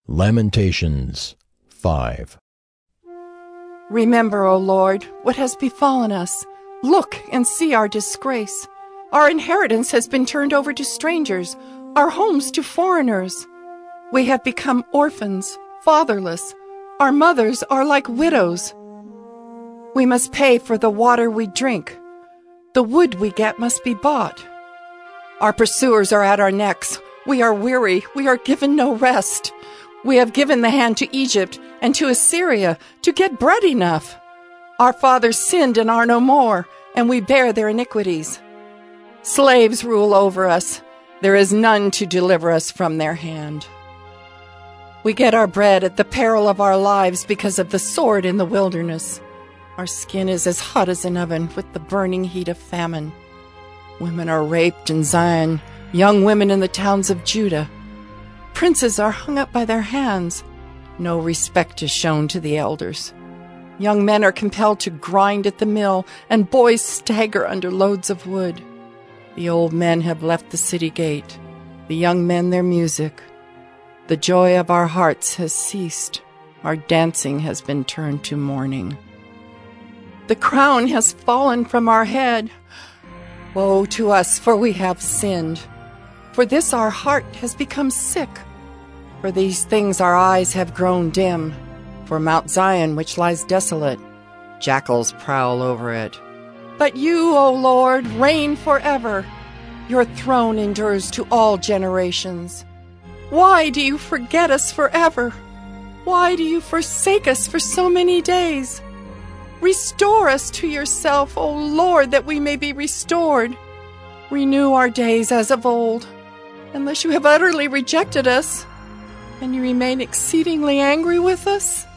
Lamentations 5. Remember, O Lord, what has befallen us. Look and see our disgrace. Our inheritance has been turned over to strangers, our homes to foreigners. We have become orphans, fatherless. Our mothers are like widows. We must pay for the water we drink. The wood we get must be bought. Our pursuers are at our necks. We are weary. We are given no rest. We have given the hand to Egypt and to Assyria to get bread enough. Our fathers sinned and are no more, and we bear their iniquities. Slaves rule over us. There is none to deliver us from their hand. We get our bread at the peril of our lives because of the sword in the wilderness. Our skin is as hot as an oven with the burning heat of famine. Women are raped in Zion, young women in the towns of Judah. Princes are hung up by their hands. No respect is shown to the elders. Young men are compelled to grind at the mill, and boys stagger under loads of wood. The old men have left the city gate, the young men their music. The joy of our hearts has ceased. Our dancing has been turned to mourning. The crown has fallen from our head. Woe to us, for we have sinned. For this our heart has become sick. For these things our eyes have grown dim. For Mount Zion, which lies desolate, jackals prowl over it. But you, O Lord, reign forever. Your throne endures to all generations. Why do you forget us forever? Why do you forsake us for so many days? Restore us to yourself, O Lord, that we may be restored. Renew our days as of old, unless you have utterly rejected us, and you remain exceedingly angry with us.